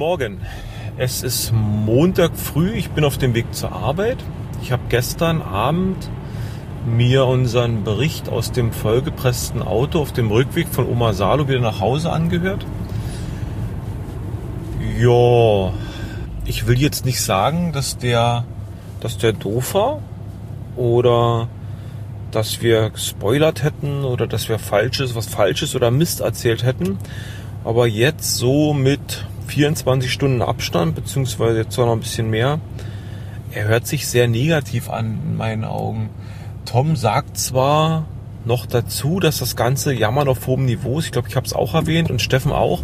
Morgen. Es ist Montag früh, ich bin auf dem Weg zur Arbeit. Ich habe gestern Abend mir unseren Bericht aus dem vollgepressten Auto auf dem Rückweg von Oma Salo wieder nach Hause angehört. Ja, ich will jetzt nicht sagen, dass der doof war oder dass wir gespoilert hätten oder dass wir was Falsches oder Mist erzählt hätten. Aber jetzt so mit 24 Stunden Abstand, beziehungsweise jetzt noch ein bisschen mehr, er hört sich sehr negativ an in meinen Augen. Tom sagt zwar noch dazu, dass das ganze Jammern auf hohem Niveau ist. Ich glaube, ich habe es auch erwähnt und Steffen auch.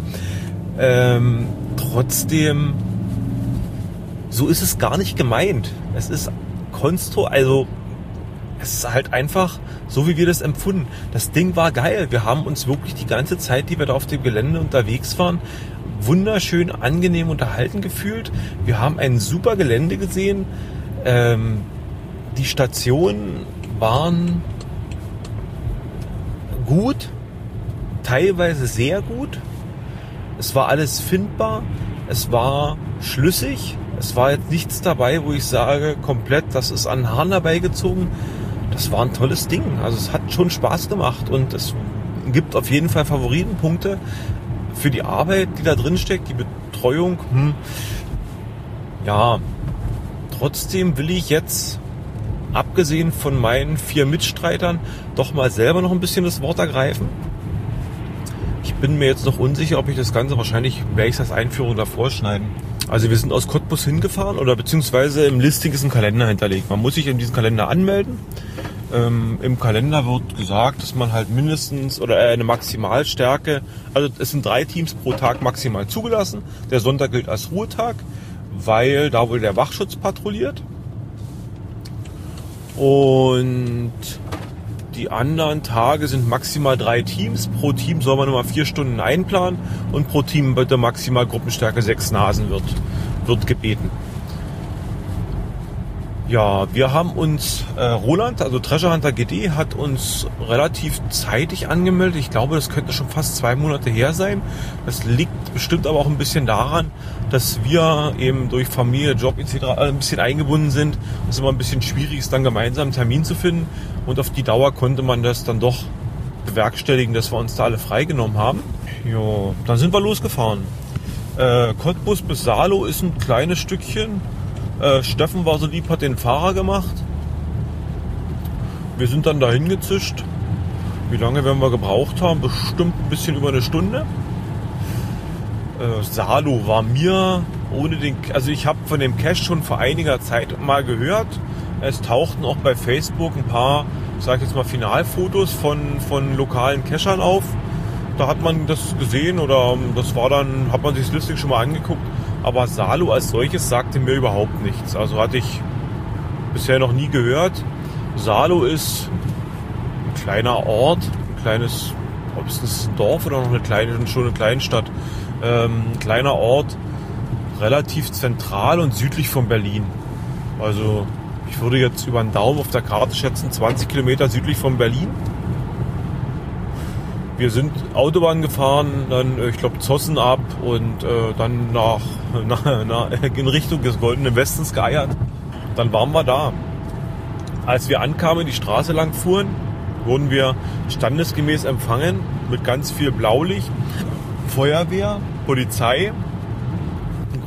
Trotzdem, so ist es gar nicht gemeint. Es ist es ist halt einfach so, wie wir das empfunden. Das Ding war geil. Wir haben uns wirklich die ganze Zeit, die wir da auf dem Gelände unterwegs waren, wunderschön angenehm unterhalten gefühlt. Wir haben ein super Gelände gesehen. Die Stationen waren gut, teilweise sehr gut. Es war alles findbar. Es war schlüssig. Es war jetzt nichts dabei, wo ich sage, komplett, das ist an den Haaren herbeigezogen. Das war ein tolles Ding. Also es hat schon Spaß gemacht und es gibt auf jeden Fall Favoritenpunkte für die Arbeit, die da drin steckt, die Betreuung. Ja, trotzdem will ich jetzt, abgesehen von meinen 4 Mitstreitern, doch mal selber noch ein bisschen das Wort ergreifen. Ich bin mir jetzt noch unsicher, ob ich das Ganze, wahrscheinlich werde ich das Einführung davor schneiden. Also wir sind aus Cottbus hingefahren oder beziehungsweise im Listing ist ein Kalender hinterlegt. Man muss sich in diesen Kalender anmelden. Im Kalender wird gesagt, dass man halt mindestens oder eine Maximalstärke, also es sind 3 Teams pro Tag maximal zugelassen. Der Sonntag gilt als Ruhetag, weil da wohl der Wachschutz patrouilliert. Und die anderen Tage sind maximal 3 Teams. Pro Team soll man nur mal 4 Stunden einplanen und pro Team bitte maximal Gruppenstärke 6 Nasen wird gebeten. Ja, wir haben uns, Roland, also Treasure Hunter GD, hat uns relativ zeitig angemeldet. Ich glaube, das könnte schon fast 2 Monate her sein. Das liegt bestimmt aber auch ein bisschen daran, dass wir eben durch Familie, Job etc. ein bisschen eingebunden sind. Es ist immer ein bisschen schwierig ist, dann gemeinsam einen Termin zu finden. Und auf die Dauer konnte man das dann doch bewerkstelligen, dass wir uns da alle freigenommen haben. Ja, dann sind wir losgefahren. Cottbus bis Salo ist ein kleines Stückchen. Steffen war so lieb, hat den Fahrer gemacht. Wir sind dann dahin gezischt. Wie lange werden wir gebraucht haben? Bestimmt ein bisschen über eine Stunde. Salo war mir also ich habe von dem Cache schon vor einiger Zeit mal gehört. Es tauchten auch bei Facebook ein paar, sag ich jetzt mal, Finalfotos von lokalen Cachern auf. Da hat man das gesehen oder hat man sich das Listing schon mal angeguckt. Aber Salo als solches sagte mir überhaupt nichts. Also hatte ich bisher noch nie gehört. Salo ist ein kleiner Ort, ein kleines, ob es ein Dorf oder noch schon eine Kleinstadt. Ein kleiner Ort, relativ zentral und südlich von Berlin. Also ich würde jetzt über den Daumen auf der Karte schätzen, 20 Kilometer südlich von Berlin. Wir sind Autobahn gefahren, dann, ich glaube, Zossen ab und dann in Richtung des Goldenen Westens geeiert. Dann waren wir da. Als wir ankamen, die Straße lang fuhren, wurden wir standesgemäß empfangen mit ganz viel Blaulicht, Feuerwehr, Polizei, ein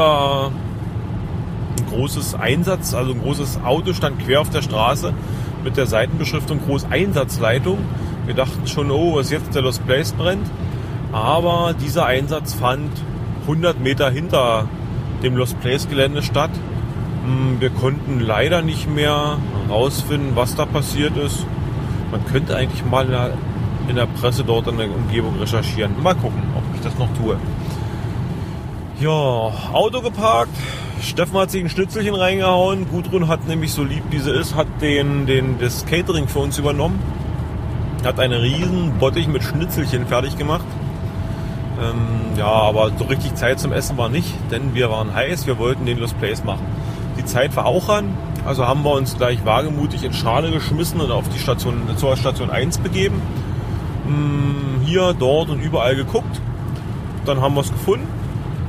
großes Einsatz, also ein großes Auto stand quer auf der Straße mit der Seitenbeschriftung Großeinsatzleitung. Wir dachten schon, was jetzt der Lost Place brennt. Aber dieser Einsatz fand 100 Meter hinter dem Lost Place Gelände statt. Wir konnten leider nicht mehr rausfinden, was da passiert ist. Man könnte eigentlich mal in der Presse dort in der Umgebung recherchieren. Mal gucken, ob ich das noch tue. Ja, Auto geparkt. Steffen hat sich ein Schnitzelchen reingehauen. Gudrun hat nämlich, so lieb wie sie ist, hat das Catering für uns übernommen. Hat einen riesen Bottich mit Schnitzelchen fertig gemacht. Ja, aber so richtig Zeit zum Essen war nicht, denn wir waren heiß, wir wollten den Lost Place machen. Die Zeit war auch ran, also haben wir uns gleich wagemutig in Schale geschmissen und zur Station 1 begeben. Hier, dort und überall geguckt. Dann haben wir es gefunden.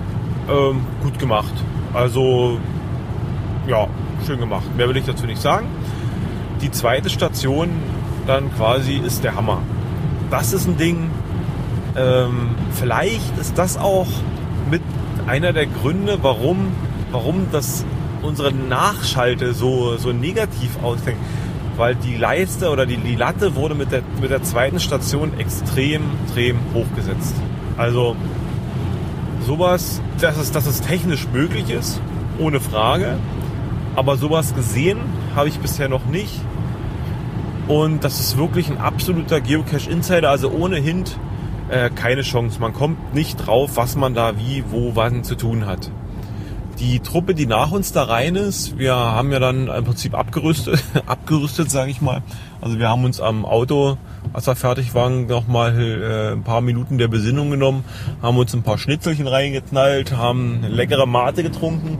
gut gemacht. Also, ja, schön gemacht. Mehr will ich dazu nicht sagen. Die zweite Station dann quasi ist der Hammer. Das ist ein Ding, vielleicht ist das auch mit einer der Gründe, warum das unsere Nachschalte so negativ ausfängt. Weil die Leiste oder die Latte wurde mit der zweiten Station extrem hochgesetzt. Also sowas, dass es technisch möglich ist, ohne Frage. Aber sowas gesehen habe ich bisher noch nicht. Und das ist wirklich ein absoluter Geocache-Insider, also ohne Hint keine Chance. Man kommt nicht drauf, was man da wie, wo, wann zu tun hat. Die Truppe, die nach uns da rein ist, wir haben ja dann im Prinzip abgerüstet, sage ich mal. Also wir haben uns am Auto, als wir fertig waren, nochmal ein paar Minuten der Besinnung genommen, haben uns ein paar Schnitzelchen reingeknallt, haben eine leckere Mate getrunken,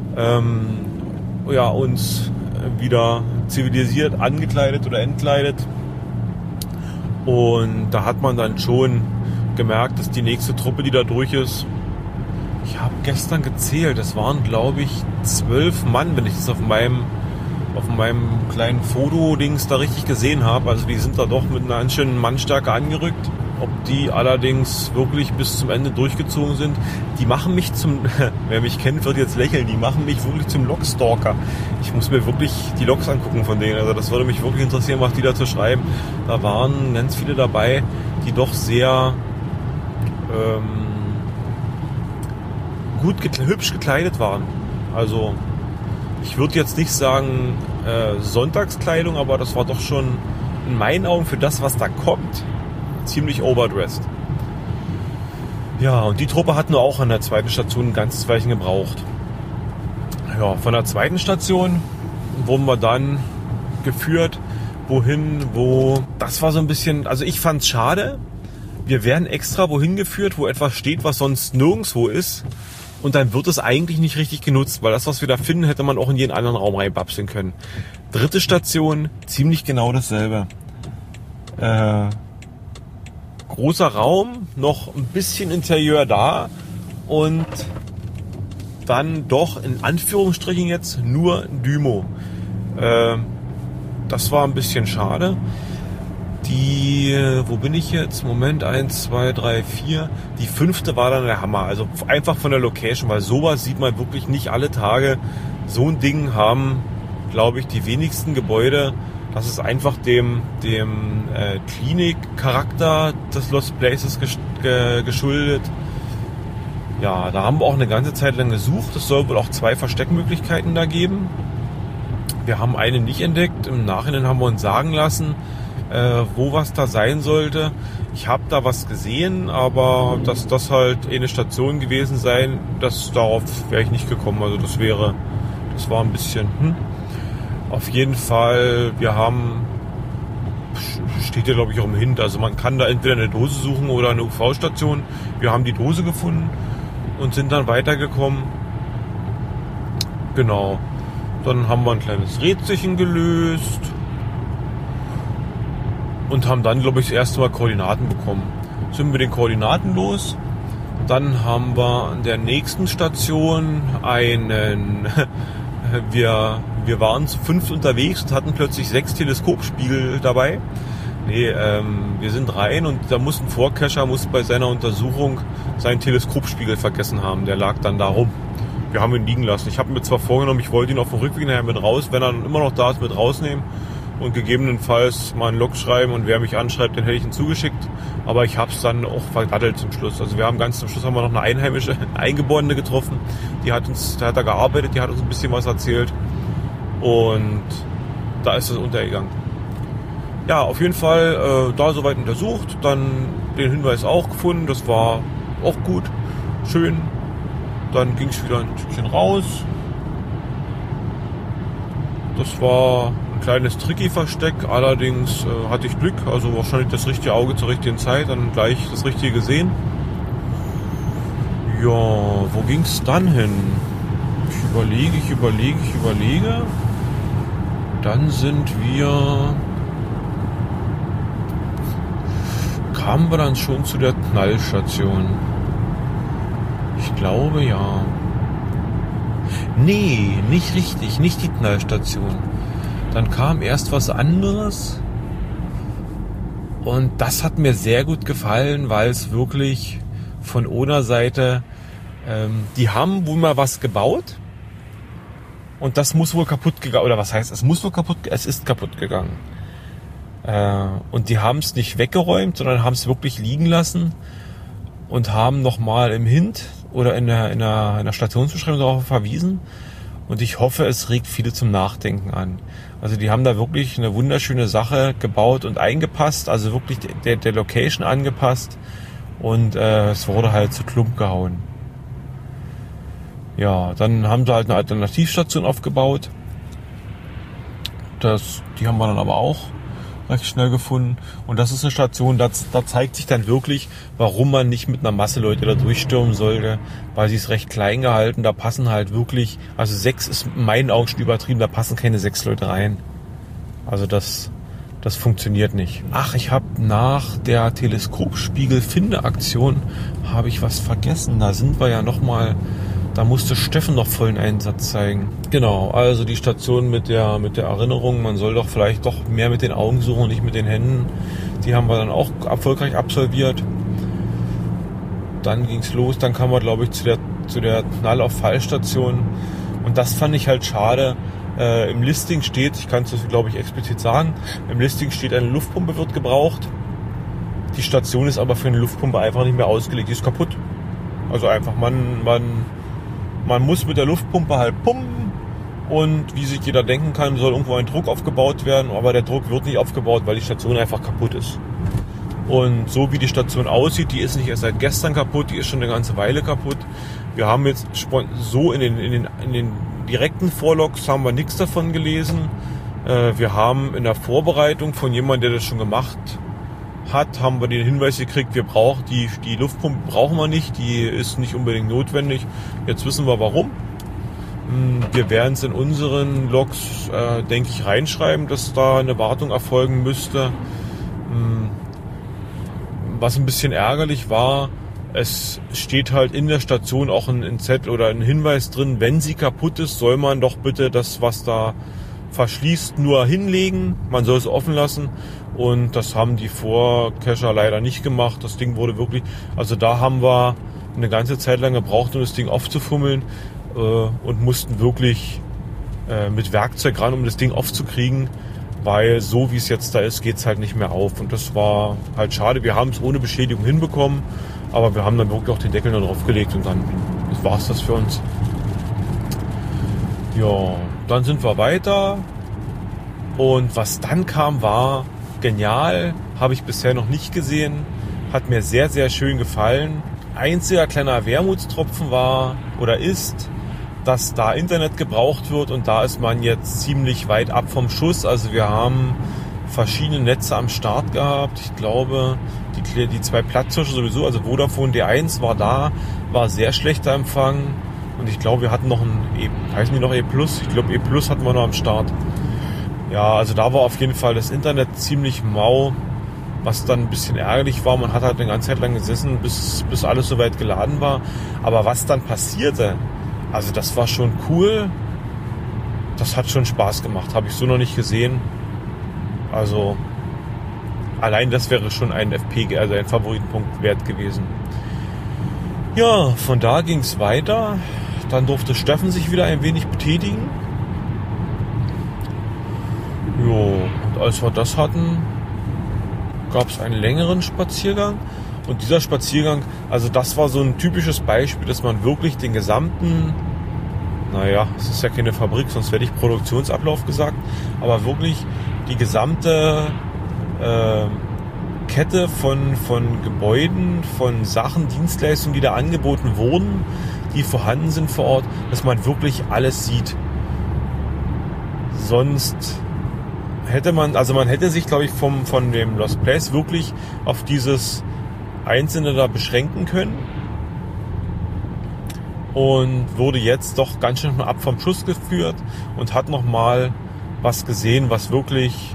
uns wieder zivilisiert angekleidet oder entkleidet. Und da hat man dann schon gemerkt, dass die nächste Truppe, die da durch ist, ich habe gestern gezählt, das waren glaube ich 12 Mann, wenn ich das auf meinem kleinen Fotodings da richtig gesehen habe. Also die sind da doch mit einer ganz schönen Mannstärke angerückt. Ob die allerdings wirklich bis zum Ende durchgezogen sind, die machen mich wer mich kennt, wird jetzt lächeln, die machen mich wirklich zum Logstalker. Ich muss mir wirklich die Logs angucken von denen. Also das würde mich wirklich interessieren, was die dazu schreiben. Da waren ganz viele dabei, die doch sehr hübsch gekleidet waren. Also ich würde jetzt nicht sagen Sonntagskleidung, aber das war doch schon in meinen Augen für das, was da kommt, ziemlich overdressed. Ja, und die Truppe hat nur auch an der zweiten Station ein ganzes Weilchen gebraucht. Ja, von der zweiten Station wurden wir dann geführt, das war so ein bisschen, also ich fand's schade, wir werden extra wohin geführt, wo etwas steht, was sonst nirgendwo ist. Und dann wird es eigentlich nicht richtig genutzt, weil das, was wir da finden, hätte man auch in jeden anderen Raum reinbapseln können. Dritte Station, ziemlich genau dasselbe. Großer Raum, noch ein bisschen Interieur da und dann doch in Anführungsstrichen jetzt nur Dymo. Das war ein bisschen schade. Wo bin ich jetzt? Moment, 1, 2, 3, 4. Die 5. war dann der Hammer. Also einfach von der Location, weil sowas sieht man wirklich nicht alle Tage. So ein Ding haben, glaube ich, die wenigsten Gebäude. Das ist einfach dem Klinik-Charakter des Lost Places geschuldet. Ja, da haben wir auch eine ganze Zeit lang gesucht. Es soll wohl auch 2 Versteckmöglichkeiten da geben. Wir haben eine nicht entdeckt. Im Nachhinein haben wir uns sagen lassen, wo was da sein sollte. Ich habe da was gesehen, aber dass das halt eine Station gewesen sein, darauf wäre ich nicht gekommen. Also das war ein bisschen Auf jeden Fall, steht ja glaube ich auch im Hint, also man kann da entweder eine Dose suchen oder eine UV-Station. Wir haben die Dose gefunden und sind dann weitergekommen. Genau. Dann haben wir ein kleines Rätselchen gelöst. Und haben dann, glaube ich, das erste Mal Koordinaten bekommen. Sind wir mit den Koordinaten los. Dann haben wir an der nächsten Station wir waren zu 5 unterwegs und hatten plötzlich 6 Teleskopspiegel dabei. Wir sind rein und da muss ein Vorcacher bei seiner Untersuchung seinen Teleskopspiegel vergessen haben. Der lag dann da rum. Wir haben ihn liegen lassen. Ich habe mir zwar vorgenommen, ich wollte ihn auf dem Rückweg nachher mit raus, wenn er immer noch da ist, mit rausnehmen. Und gegebenenfalls mal einen Log schreiben und wer mich anschreibt, den hätte ich ihn zugeschickt. Aber ich habe es dann auch verdattelt zum Schluss. Also wir haben ganz zum Schluss noch eine einheimische Eingeborene getroffen. Da hat da gearbeitet, die hat uns ein bisschen was erzählt. Und da ist es untergegangen. Ja, auf jeden Fall da soweit untersucht. Dann den Hinweis auch gefunden. Das war auch gut, schön. Dann ging es wieder ein Stückchen raus. Das war ein kleines Tricky-Versteck, allerdings hatte ich Glück, also wahrscheinlich das richtige Auge zur richtigen Zeit, dann gleich das Richtige gesehen. Ja, wo ging es dann hin? Ich überlege. Dann kamen wir dann schon zu der Knallstation. Ich glaube ja. Nee, nicht richtig, nicht die Knallstation. Dann kam erst was anderes und das hat mir sehr gut gefallen, weil es wirklich von Ohner Seite, die haben wohl mal was gebaut und das muss wohl kaputt gegangen, oder was heißt, es ist kaputt gegangen. Und die haben es nicht weggeräumt, sondern haben es wirklich liegen lassen und haben nochmal im Hint oder in der Stationsbeschreibung darauf verwiesen. Und ich hoffe, es regt viele zum Nachdenken an. Also die haben da wirklich eine wunderschöne Sache gebaut und eingepasst, also wirklich der Location angepasst und es wurde halt zu Klump gehauen. Ja, dann haben sie halt eine Alternativstation aufgebaut. Die haben wir dann aber auch recht schnell gefunden. Und das ist eine Station, da zeigt sich dann wirklich, warum man nicht mit einer Masse Leute da durchstürmen sollte, weil sie es recht klein gehalten, da passen halt wirklich, also 6 ist in meinen Augen schon übertrieben, da passen keine 6 Leute rein. Also das funktioniert nicht. Ach, ich habe nach der Teleskopspiegel-Finde-Aktion habe ich was vergessen. Da sind wir ja nochmal, da musste Steffen noch vollen Einsatz zeigen. Genau, also die Station mit der Erinnerung, man soll doch vielleicht doch mehr mit den Augen suchen und nicht mit den Händen. Die haben wir dann auch erfolgreich absolviert. Dann ging's los, dann kamen wir, glaube ich, zu der Knall-auf-Fall-Station. Und das fand ich halt schade. Im Listing steht, ich kann es, glaube ich, explizit sagen, im Listing steht, eine Luftpumpe wird gebraucht. Die Station ist aber für eine Luftpumpe einfach nicht mehr ausgelegt, die ist kaputt. Also einfach, man muss mit der Luftpumpe halt pumpen und wie sich jeder denken kann, soll irgendwo ein Druck aufgebaut werden, aber der Druck wird nicht aufgebaut, weil die Station einfach kaputt ist. Und so wie die Station aussieht, die ist nicht erst seit gestern kaputt, die ist schon eine ganze Weile kaputt. Wir haben jetzt so in den direkten Vorlogs haben wir nichts davon gelesen. Wir haben in der Vorbereitung von jemandem, der das schon gemacht hat, haben wir den Hinweis gekriegt, wir brauchen die Luftpumpe brauchen wir nicht, die ist nicht unbedingt notwendig. Jetzt wissen wir warum. Wir werden es in unseren Logs, denke ich, reinschreiben, dass da eine Wartung erfolgen müsste. Was ein bisschen ärgerlich war, es steht halt in der Station auch ein Zettel oder ein Hinweis drin, wenn sie kaputt ist, soll man doch bitte das, was da verschließt, nur hinlegen. Man soll es offen lassen. Und das haben die Vorcacher leider nicht gemacht. Das Ding wurde wirklich, also da haben wir eine ganze Zeit lang gebraucht, um das Ding aufzufummeln und mussten wirklich mit Werkzeug ran, um das Ding aufzukriegen, weil so wie es jetzt da ist, geht es halt nicht mehr auf. Und das war halt schade. Wir haben es ohne Beschädigung hinbekommen, aber wir haben dann wirklich auch den Deckel da drauf gelegt und dann war es das für uns. Ja, dann sind wir weiter und was dann kam, war genial, habe ich bisher noch nicht gesehen, hat mir sehr, sehr schön gefallen. Einziger kleiner Wermutstropfen war oder ist, dass da Internet gebraucht wird und da ist man jetzt ziemlich weit ab vom Schuss. Also wir haben verschiedene Netze am Start gehabt. Ich glaube, die 2 Platzhirsche sowieso, also Vodafone D1 war da, war sehr schlechter Empfang. Und ich glaube, wir hatten noch ein E+. Ich glaube, E+ hatten wir noch am Start. Ja, also da war auf jeden Fall das Internet ziemlich mau, was dann ein bisschen ärgerlich war. Man hat halt eine ganze Zeit lang gesessen, bis alles soweit geladen war. Aber was dann passierte, also das war schon cool. Das hat schon Spaß gemacht. Habe ich so noch nicht gesehen. Also allein das wäre schon ein FP, also ein Favoritenpunkt wert gewesen. Ja, von da ging es weiter. Dann durfte Steffen sich wieder ein wenig betätigen. Jo, und als wir das hatten, gab es einen längeren Spaziergang. Und dieser Spaziergang, also das war so ein typisches Beispiel, dass man wirklich den gesamten, naja, es ist ja keine Fabrik, sonst hätte ich Produktionsablauf gesagt, aber wirklich die gesamte Kette von Gebäuden, von Sachen, Dienstleistungen, die da angeboten wurden, die vorhanden sind vor Ort, dass man wirklich alles sieht. Sonst hätte man hätte sich, glaube ich, von dem Lost Place wirklich auf dieses Einzelne da beschränken können und wurde jetzt doch ganz schön ab vom Schuss geführt und hat nochmal was gesehen, was wirklich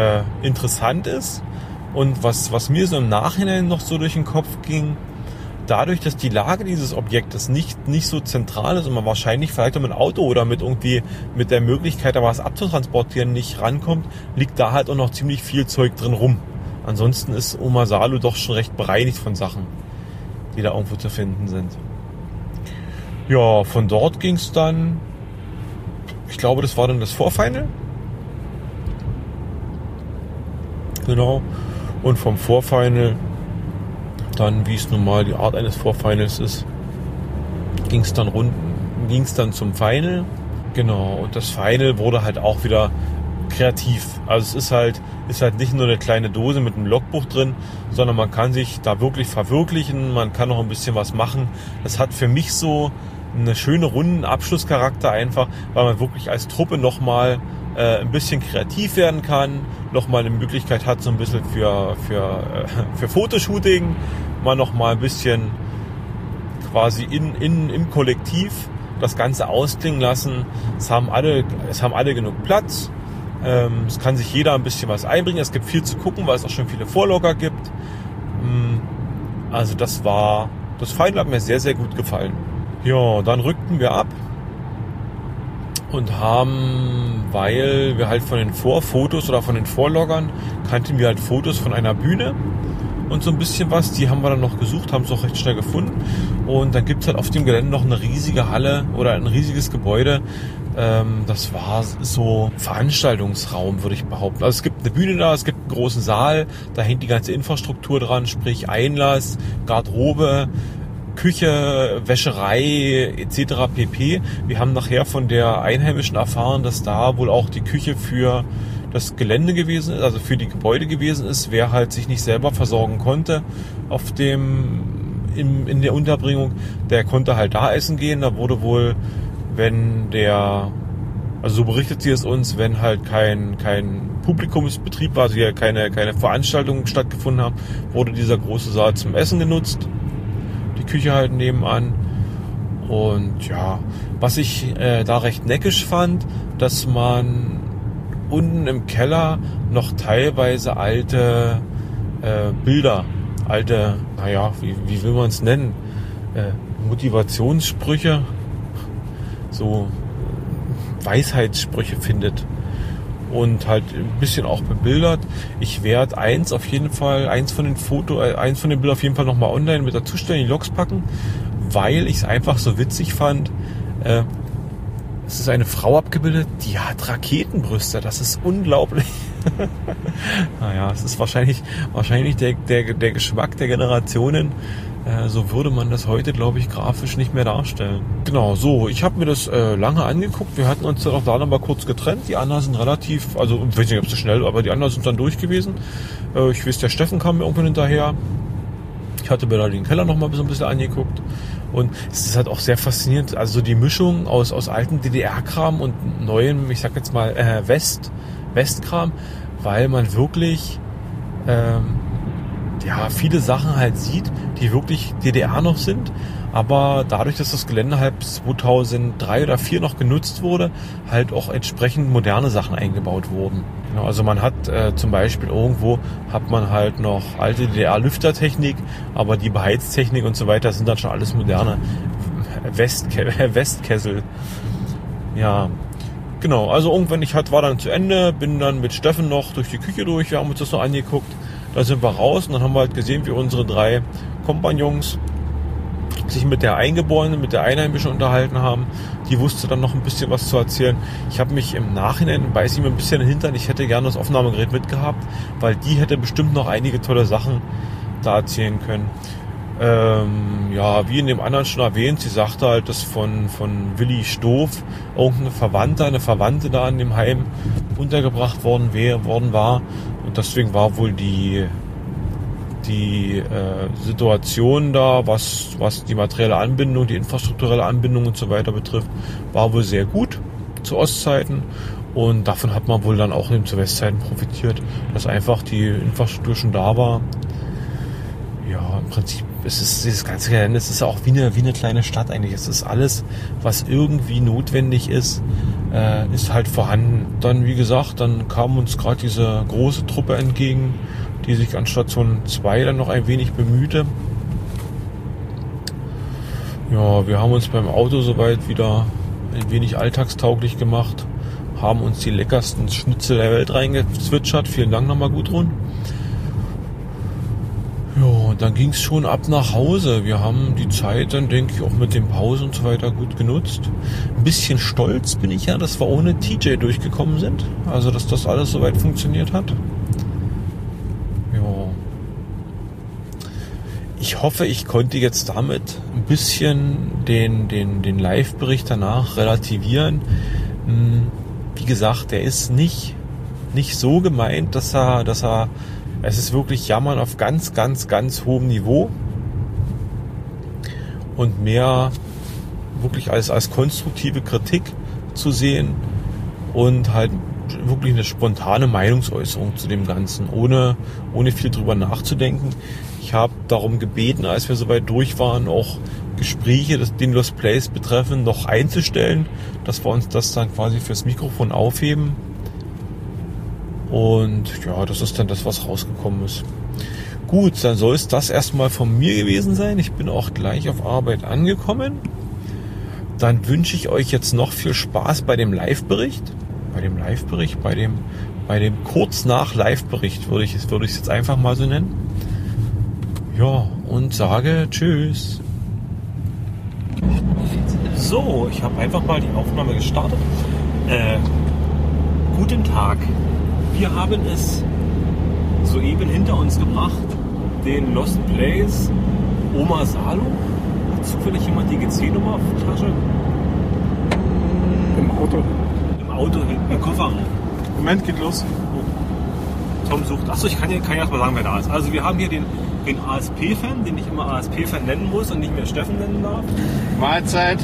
interessant ist und was mir so im Nachhinein noch so durch den Kopf ging, dadurch, dass die Lage dieses Objektes nicht so zentral ist und man wahrscheinlich vielleicht auch mit dem Auto oder mit der Möglichkeit, da was abzutransportieren, nicht rankommt, liegt da halt auch noch ziemlich viel Zeug drin rum. Ansonsten ist Omasalu doch schon recht bereinigt von Sachen, die da irgendwo zu finden sind. Ja, von dort ging es dann, ich glaube, das war dann das Vorfinal. Genau. Und vom Vorfinal dann, wie es nun mal die Art eines Vorfinals ist, ging es dann zum Final. Genau. Und das Final wurde halt auch wieder kreativ. Also es ist halt nicht nur eine kleine Dose mit einem Logbuch drin, sondern man kann sich da wirklich verwirklichen, man kann noch ein bisschen was machen. Das hat für mich so eine schöne runden Abschlusscharakter einfach, weil man wirklich als Truppe nochmal ein bisschen kreativ werden kann, nochmal eine Möglichkeit hat, so ein bisschen für Fotoshooting, mal nochmal ein bisschen quasi im Kollektiv das Ganze ausklingen lassen. Es haben alle genug Platz. Es kann sich jeder ein bisschen was einbringen. Es gibt viel zu gucken, weil es auch schon viele Vorlogger gibt. Also das Final hat mir sehr, sehr gut gefallen. Ja, dann rückten wir ab und haben, weil wir halt von den Vorfotos oder von den Vorloggern kannten wir halt Fotos von einer Bühne und so ein bisschen was. Die haben wir dann noch gesucht, haben es auch recht schnell gefunden. Und dann gibt es halt auf dem Gelände noch eine riesige Halle oder ein riesiges Gebäude. Das war so Veranstaltungsraum, würde ich behaupten. Also es gibt eine Bühne da, es gibt einen großen Saal, da hängt die ganze Infrastruktur dran, sprich Einlass, Garderobe, Küche, Wäscherei etc. pp. Wir haben nachher von der Einheimischen erfahren, dass da wohl auch die Küche für das Gelände gewesen ist, also für die Gebäude gewesen ist. Wer halt sich nicht selber versorgen konnte in der Unterbringung, der konnte halt da essen gehen. Da wurde wohl, also so berichtet sie es uns, wenn halt kein Publikumsbetrieb war, also hier keine Veranstaltungen stattgefunden haben, wurde dieser große Saal zum Essen genutzt. Die Küche halt nebenan. Und ja, was ich da recht neckisch fand, dass man unten im Keller noch teilweise alte Bilder, wie will man es nennen, Motivationssprüche, so Weisheitssprüche findet und halt ein bisschen auch bebildert. Ich werde eins von den Bildern auf jeden Fall nochmal online mit dazu stellen, die Logs packen, weil ich es einfach so witzig fand. Es ist eine Frau abgebildet, die hat Raketenbrüste. Das ist unglaublich. Naja, es ist wahrscheinlich der Geschmack der Generationen. So würde man das heute, glaube ich, grafisch nicht mehr darstellen. Genau, so, ich habe mir das lange angeguckt. Wir hatten uns dann auch da noch mal kurz getrennt. Die anderen sind relativ, also ich weiß nicht, ob es so schnell, aber die anderen sind dann durch gewesen. Ich weiß, der Steffen kam mir irgendwann hinterher. Ich hatte mir da den Keller noch mal so ein bisschen angeguckt. Und es ist halt auch sehr faszinierend, also die Mischung aus alten DDR-Kram und neuem, ich sag jetzt mal, Westkram, weil man wirklich viele Sachen halt sieht, die wirklich DDR noch sind, aber dadurch, dass das Gelände halt bis 2003 oder 2004 noch genutzt wurde, halt auch entsprechend moderne Sachen eingebaut wurden. Genau, also man hat zum Beispiel irgendwo hat man halt noch alte DDR-Lüftertechnik, aber die Beheiztechnik und so weiter sind dann schon alles moderne Westkessel. Ja, genau, also irgendwann war dann zu Ende, bin dann mit Steffen noch durch die Küche durch, wir haben uns das noch angeguckt. Da sind wir raus und dann haben wir halt gesehen, wie unsere 3 Kompagnons sich mit der Eingeborenen, mit der Einheimischen unterhalten haben. Die wusste dann noch ein bisschen was zu erzählen. Ich habe mich im Nachhinein, beiß ich mir ein bisschen in den Hintern, ich hätte gerne das Aufnahmegerät mitgehabt, weil die hätte bestimmt noch einige tolle Sachen da erzählen können. Wie in dem anderen schon erwähnt, sie sagte halt, dass von Willi Stoff irgendeine Verwandte da in dem Heim untergebracht worden war. Und deswegen war wohl die Situation da, was die materielle Anbindung, die infrastrukturelle Anbindung und so weiter betrifft, war wohl sehr gut zu Ostzeiten. Und davon hat man wohl dann auch zu Westzeiten profitiert, dass einfach die Infrastruktur schon da war. Ja, im Prinzip dieses ganze Gelände, es ist auch wie eine kleine Stadt eigentlich. Es ist alles, was irgendwie notwendig ist halt vorhanden. Dann, wie gesagt, dann kam uns gerade diese große Truppe entgegen, die sich an Station 2 dann noch ein wenig bemühte. Ja, wir haben uns beim Auto soweit wieder ein wenig alltagstauglich gemacht, haben uns die leckersten Schnitzel der Welt reingezwitschert. Vielen Dank nochmal, Gudrun. Ja, und dann ging es schon ab nach Hause. Wir haben die Zeit dann, denke ich, auch mit den Pausen und so weiter gut genutzt. Ein bisschen stolz bin ich ja, dass wir ohne TJ durchgekommen sind. Also, dass das alles soweit funktioniert hat. Ja. Ich hoffe, ich konnte jetzt damit ein bisschen den Live-Bericht danach relativieren. Wie gesagt, der ist nicht so gemeint, dass er es ist wirklich Jammern auf ganz, ganz, ganz hohem Niveau und mehr wirklich als konstruktive Kritik zu sehen und halt wirklich eine spontane Meinungsäußerung zu dem Ganzen, ohne viel drüber nachzudenken. Ich habe darum gebeten, als wir soweit durch waren, auch Gespräche, den Lost Place betreffen, noch einzustellen, dass wir uns das dann quasi fürs Mikrofon aufheben. Und ja, das ist dann das, was rausgekommen ist. Gut, dann soll es das erstmal von mir gewesen sein. Ich bin auch gleich auf Arbeit angekommen. Dann wünsche ich euch jetzt noch viel Spaß bei dem Live-Bericht. Bei dem kurz nach Live-Bericht würde ich es jetzt einfach mal so nennen. Ja, und sage Tschüss. So, ich habe einfach mal die Aufnahme gestartet. Guten Tag. Wir haben es soeben hinter uns gebracht, den Lost Place Oma Salo. Hat zufällig jemand die GC-Nummer auf der Tasche? Im Auto. Im Auto, im Kofferraum. Moment, geht los. Oh. Tom sucht. Achso, ich kann ja erst mal sagen, wer da ist. Also wir haben hier den ASP-Fan, den ich immer ASP-Fan nennen muss und nicht mehr Steffen nennen darf. Mahlzeit.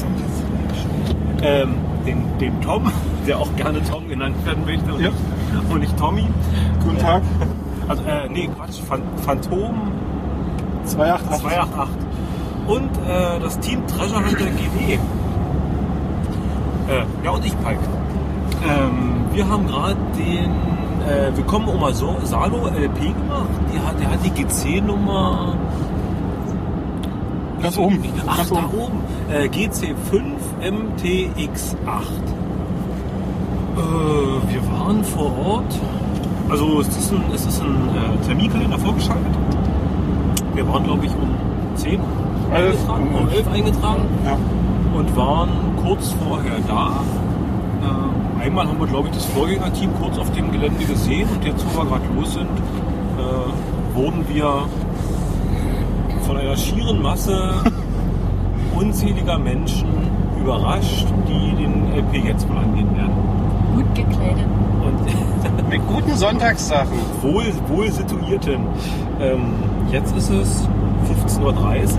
Den Tom, der auch gerne Tom genannt werden möchte und nicht Tommy. Guten Tag. Also, Quatsch, Phantom 288. Und das Team Treasure Hunter GD. Ja, und ich, Pike. Wir haben gerade den Willkommen Oma Salo LP gemacht. Der hat die GC-Nummer... Ganz oben. Ach, da oben. GC5 MTX8. Wir waren vor Ort. Also es ist ein Terminkalender vorgeschaltet. Wir waren, glaube ich, um 10 eingetragen, um 11 eingetragen. Ja. Und waren kurz vorher da. Einmal haben wir, glaube ich, das Vorgängerteam kurz auf dem Gelände gesehen und jetzt, wo wir gerade los sind, wurden wir von einer schieren Masse unzähliger Menschen überrascht, die den LP jetzt mal angehen werden. Gut gekleidet. Und Mit guten Sonntagssachen. wohl situierten. Jetzt ist es 15:30 Uhr.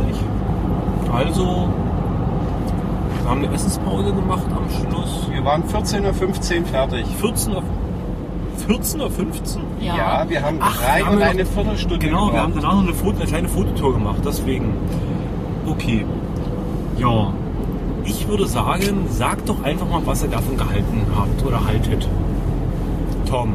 Also, wir haben eine Essenspause gemacht am Schluss. Wir waren 14:15 Uhr fertig. 14:15 Uhr? Ja, wir haben eine Viertelstunde Genau, gebraucht. wir haben danach noch eine kleine Fototour gemacht, deswegen. Okay. Ja. Ich würde sagen, sagt doch einfach mal, was ihr davon gehalten habt oder haltet. Tom.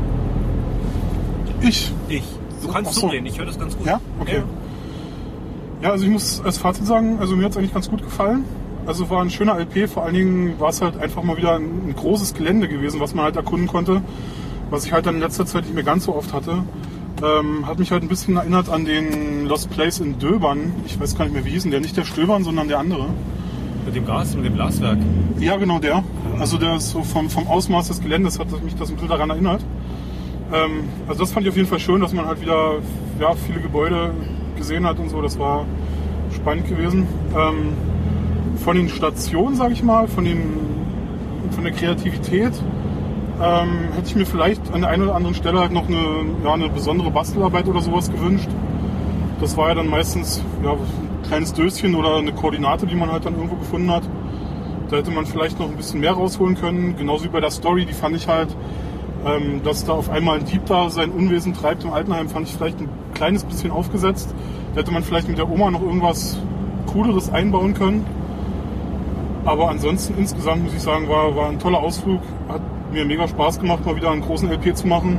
Ich. Du kannst Ach so. zureden, ich höre das ganz gut. Ja? Okay. Ja, also ich muss als Fazit sagen, also mir hat es eigentlich ganz gut gefallen. Also war ein schöner LP, vor allen Dingen war es halt einfach mal wieder ein großes Gelände gewesen, was man halt erkunden konnte, was ich halt dann in letzter Zeit nicht mehr ganz so oft hatte. Hat mich halt ein bisschen erinnert an den Lost Place in Döbern. Ich weiß gar nicht mehr, wie hieß denn der? Nicht der Stöbern, sondern der andere. Mit dem Glaswerk. Ja, genau der. Also der ist so vom Ausmaß des Geländes hat mich das ein bisschen daran erinnert. Also das fand ich auf jeden Fall schön, dass man halt wieder viele Gebäude gesehen hat und so. Das war spannend gewesen. Von den Stationen, sage ich mal, von der Kreativität hätte ich mir vielleicht an der einen oder anderen Stelle halt noch eine besondere Bastelarbeit oder sowas gewünscht. Das war ja dann meistens ein kleines Döschen oder eine Koordinate, die man halt dann irgendwo gefunden hat. Da hätte man vielleicht noch ein bisschen mehr rausholen können. Genauso wie bei der Story, die fand ich halt, dass da auf einmal ein Dieb da sein Unwesen treibt im Altenheim, fand ich vielleicht ein kleines bisschen aufgesetzt. Da hätte man vielleicht mit der Oma noch irgendwas Cooleres einbauen können. Aber ansonsten insgesamt muss ich sagen, war ein toller Ausflug. Hat mir mega Spaß gemacht, mal wieder einen großen LP zu machen.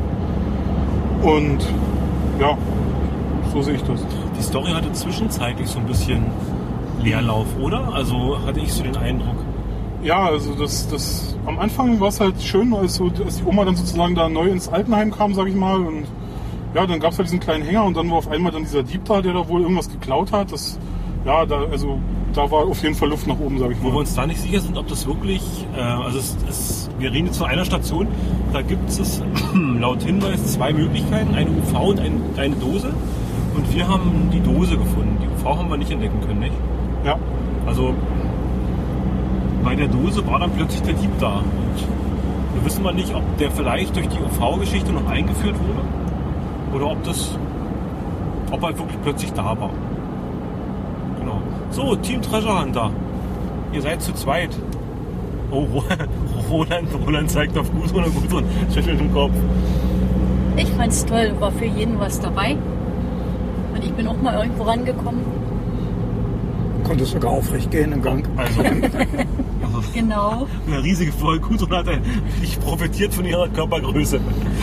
Und ja, so sehe ich das. Die Story hatte zwischenzeitlich so ein bisschen Leerlauf, oder? Also hatte ich so den Eindruck. Ja, also das am Anfang war es halt schön, als die Oma dann sozusagen da neu ins Altenheim kam, sag ich mal. Und ja, dann gab es halt diesen kleinen Hänger und dann war auf einmal dann dieser Dieb da, der da wohl irgendwas geklaut hat. Da war auf jeden Fall Luft nach oben, sag ich mal. Wo wir uns da nicht sicher sind, ob das wirklich, wir reden jetzt von einer Station, da gibt es laut Hinweis 2 Möglichkeiten, eine UV und eine Dose. Und wir haben die Dose gefunden. Die UV haben wir nicht entdecken können, nicht? Ja. Also bei der Dose war dann plötzlich der Dieb da. Und wir wissen mal nicht, ob der vielleicht durch die UV-Geschichte noch eingeführt wurde oder ob er wirklich plötzlich da war. Genau. So, Team Treasure Hunter. Ihr seid zu zweit. Oh, Roland zeigt auf Gudrun und Gudrun schüttelt den Kopf. Ich fand's toll, war für jeden was dabei. Und ich bin auch mal irgendwo rangekommen. Konntest sogar aufrecht gehen im Gang. Also, Genau. eine riesige Folge. Gudrun hat nicht profitiert von ihrer Körpergröße.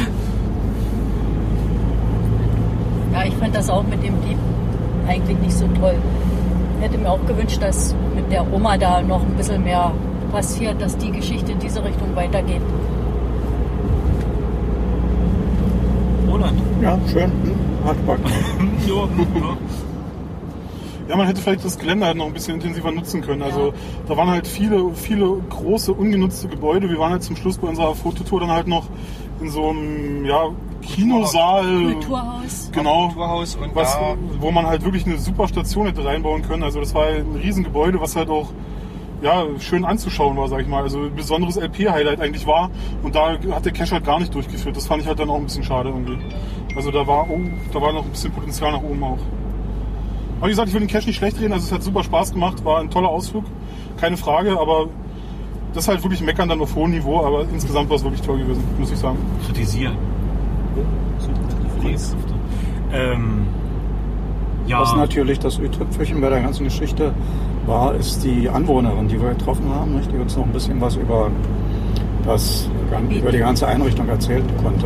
Ja, ich fand das auch mit dem Dieb eigentlich nicht so toll. Ich hätte mir auch gewünscht, dass mit der Oma da noch ein bisschen mehr passiert, dass die Geschichte in diese Richtung weitergeht. Roland. Ja, schön. Hat Bock. Ja. Ja, man hätte vielleicht das Gelände halt noch ein bisschen intensiver nutzen können. Also da waren halt viele große, ungenutzte Gebäude. Wir waren halt zum Schluss bei unserer Fototour dann halt noch in so einem Kinosaal. Kulturhaus. Genau. Kulturhaus und wo man halt wirklich eine super Station hätte reinbauen können. Also das war ein Riesengebäude, was halt auch schön anzuschauen war, sag ich mal. Also ein besonderes LP-Highlight eigentlich war. Und da hat der Cache halt gar nicht durchgeführt. Das fand ich halt dann auch ein bisschen schade irgendwie. Also da war noch ein bisschen Potenzial nach oben auch. Aber wie gesagt, ich will den Cache nicht schlecht reden, also es hat super Spaß gemacht, war ein toller Ausflug, keine Frage, aber das ist halt wirklich Meckern dann auf hohem Niveau, aber insgesamt war es wirklich toll gewesen, muss ich sagen. Kritisieren. Was natürlich das Ü-Tüpfelchen bei der ganzen Geschichte war, ist die Anwohnerin, die wir getroffen haben, nicht? Die uns noch ein bisschen was über die ganze Einrichtung erzählen konnte.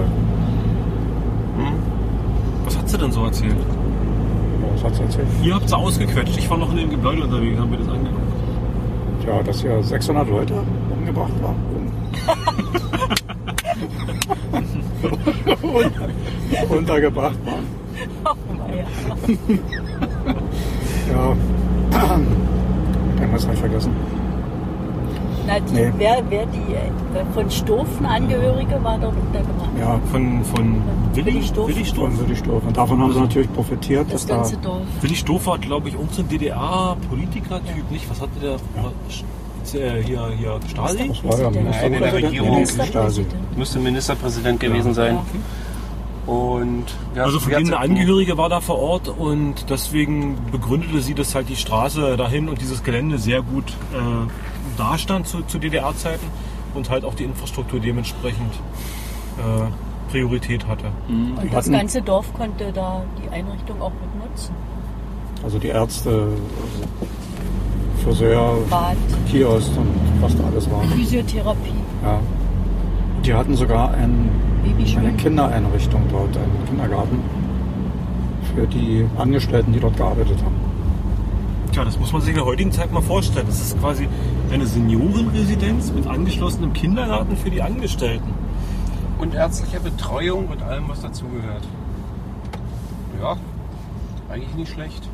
Was hat sie denn so erzählt? Was hat sie erzählt? Ihr habt sie ausgequetscht. Ich war noch in dem Gebäude unterwegs, haben wir das angeguckt. Ja, dass hier 600 Leute umgebracht waren. Untergebracht waren. Ja, irgendwas habe ich vergessen. Na, wer die von Stofen Angehörige war dort untergebracht? Ja, Von Willi Stoff? von Willi Stoff. Und davon haben sie natürlich profitiert, Das dass da... ganze Dorf. Willi Stoff war, glaube ich, irgendein DDR-Politiker-Typ, nicht? Was hatte der hier Stasi? Das war ja Nein, in der Regierung. Ministerpräsident. Müsste Ministerpräsident gewesen sein. Und Also von denen eine Angehörige war da vor Ort und deswegen begründete sie, dass halt die Straße dahin und dieses Gelände sehr gut dastand zu DDR-Zeiten und halt auch die Infrastruktur dementsprechend Priorität hatte. Und das ganze Dorf konnte da die Einrichtung auch mit nutzen. Also die Ärzte, Friseur, Bad, Kiosk und was da alles war. Physiotherapie, Ja. Die hatten sogar eine Babyschwimmen. Kindereinrichtung dort, einen Kindergarten für die Angestellten, die dort gearbeitet haben. Tja, das muss man sich in der heutigen Zeit mal vorstellen. Das ist quasi eine Seniorenresidenz mit angeschlossenem Kindergarten für die Angestellten. Und ärztliche Betreuung und allem, was dazugehört. Ja, eigentlich nicht schlecht.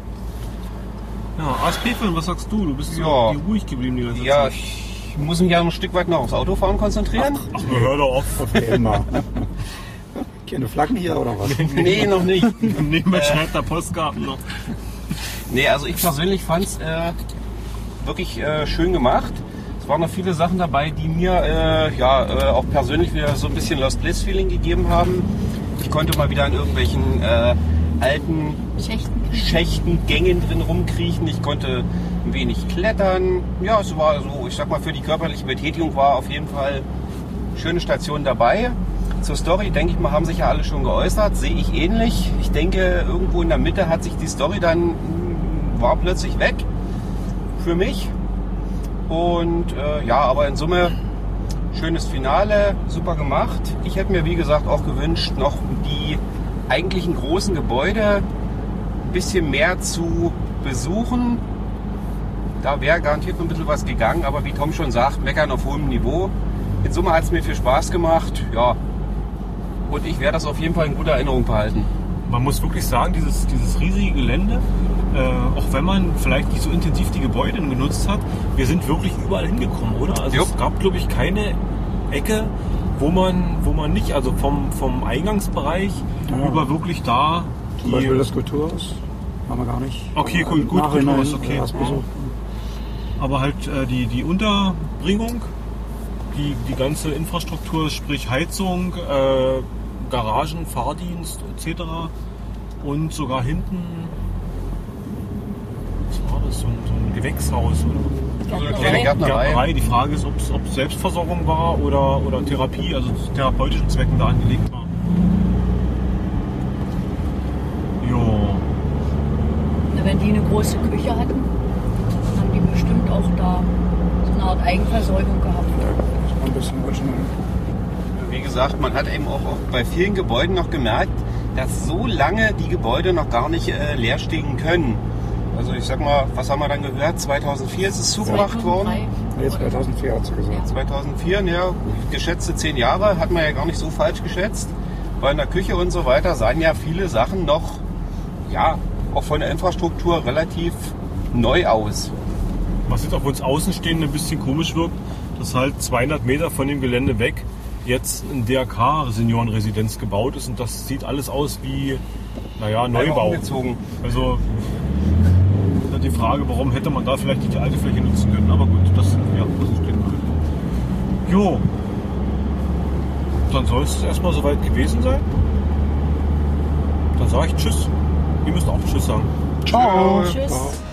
Ja, ASP-Film, was sagst du? Du bist so ruhig geblieben die ganze Ja, Zeit. ich muss mich ja noch ein Stück weit noch aufs Autofahren konzentrieren. Ach, hör doch auf. Okay, immer. Keine Flaggen hier oder was? Nee, noch nicht. Nebenbei schreibt der Postkarten noch. Nee, also ich persönlich fand es wirklich schön gemacht. Es waren noch viele Sachen dabei, die mir auch persönlich wieder so ein bisschen Lost Place Feeling gegeben haben. Ich konnte mal wieder in irgendwelchen alten Schächten, Gängen drin rumkriechen. Ich konnte ein wenig klettern. Ja, es war so, ich sag mal, für die körperliche Betätigung war auf jeden Fall schöne Station dabei. Zur Story, denke ich mal, haben sich ja alle schon geäußert. Sehe ich ähnlich. Ich denke, irgendwo in der Mitte hat sich die Story dann, war plötzlich weg für mich. Und aber in Summe schönes Finale, super gemacht. Ich hätte mir, wie gesagt, auch gewünscht, noch die eigentlichen großen Gebäude ein bisschen mehr zu besuchen. Da wäre garantiert noch ein bisschen was gegangen, aber wie Tom schon sagt, meckern auf hohem Niveau. In Summe hat es mir viel Spaß gemacht, ja. Und ich werde das auf jeden Fall in guter Erinnerung behalten. Man muss wirklich sagen, dieses riesige Gelände, auch wenn man vielleicht nicht so intensiv die Gebäude genutzt hat, wir sind wirklich überall hingekommen, oder? Also es gab, glaube ich, keine Ecke, wo man nicht, also vom Eingangsbereich über wirklich da... Zum Beispiel das Kulturhaus haben wir gar nicht. Okay, gut, Kulturhaus, okay. Aber halt die Unterbringung, die ganze Infrastruktur, sprich Heizung, Garagen, Fahrdienst etc. Und sogar hinten, was war das, so ein Gewächshaus oder Kleine Gärtnerei. Die Frage ist, ob es Selbstversorgung war oder Therapie, also zu therapeutischen Zwecken da angelegt war. Jo. Na, wenn die eine große Küche hatten, haben die bestimmt auch da so eine Art Eigenversorgung gehabt. Ja, ein bisschen original. Wie gesagt, man hat eben auch bei vielen Gebäuden noch gemerkt, dass so lange die Gebäude noch gar nicht leer stehen können. Also ich sag mal, was haben wir dann gehört? 2004 ist es zugemacht worden. Nee, 2004 hat sie gesagt. 2004, ja, geschätzte 10 Jahre, hat man ja gar nicht so falsch geschätzt. Weil in der Küche und so weiter sahen ja viele Sachen noch, ja, auch von der Infrastruktur relativ neu aus. Was jetzt auf uns Außenstehende ein bisschen komisch wirkt, dass halt 200 Meter von dem Gelände weg jetzt ein DRK-Seniorenresidenz gebaut ist und das sieht alles aus wie, Neubau. Also die Frage, warum hätte man da vielleicht nicht die alte Fläche nutzen können, aber gut, das sind wir Außenstehende halt. Jo, dann soll es erstmal soweit gewesen sein. Dann sage ich Tschüss. Ihr müsst auch Tschüss sagen. Ciao. Tschüss.